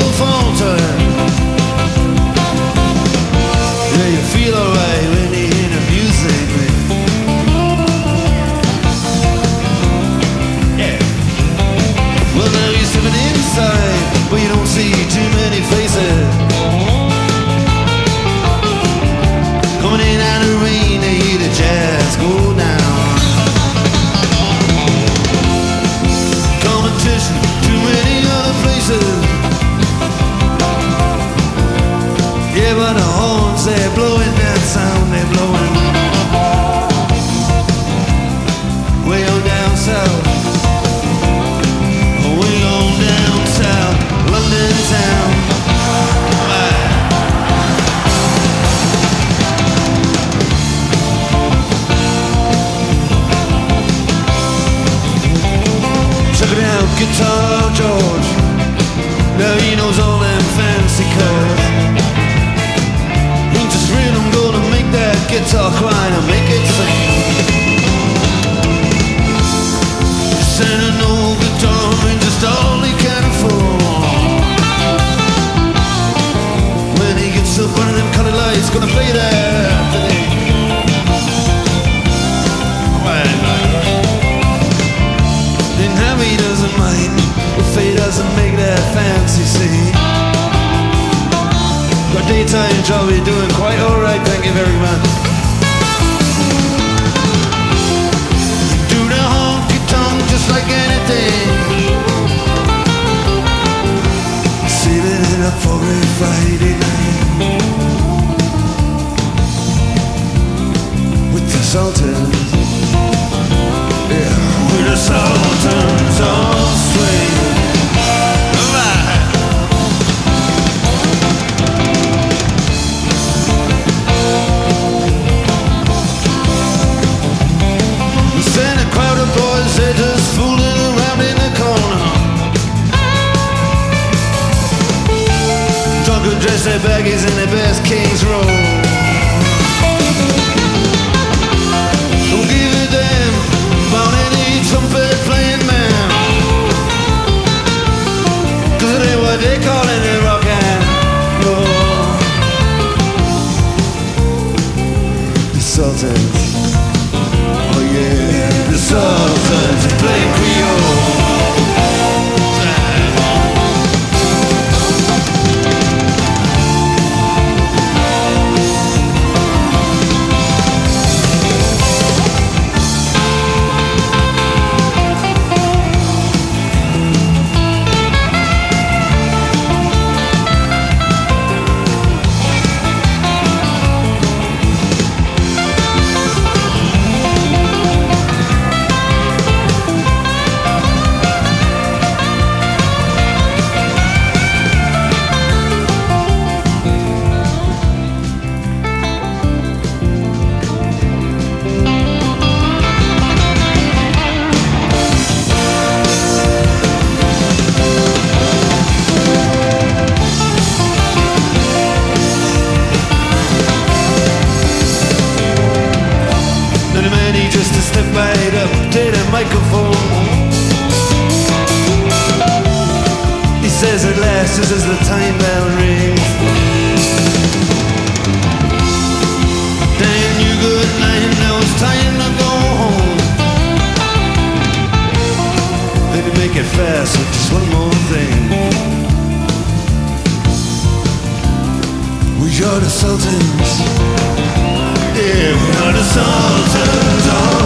falter. Yeah, you feel alright when you hear the music, man. Yeah. Well, now you're stepping inside, but you don't see too many faces. Coming in out of the rain, they hear the jazz go down. Competition, too many other places. Yeah, but the horns, they're blowing that sound, they're blowing way on down south. Way on down south, London town. Check it out, Guitar George. Now he knows all them fancy chords. Ain't just rhythm gonna make that guitar cry and make it sing. Send an old guitar and just all he can afford. When he gets up under them colored lights, gonna play that thing. Then Harry doesn't mind if he doesn't make that fancy scene. Got daytime job, you're doing quite alright, thank you very much. Do the honky-tonk just like anything. Saving it up for a Friday night with the Sultans. Yeah, with the Sultans on swing. Boys, they're just fooling around in the corner. Drunken dress their baggies in their best King's Row. Don't give a damn about any trumpet playing man, 'cause it ain't what they call it rock and roll. The Sultans, oh yeah, the Sultans play Creole. Just to step right up to the microphone, he says at last, just as the time bell rings, Dan, you good night, now it's time to go home. Then you make it fast with just one more thing. We are the Sultans. Yeah, we are the Sultans.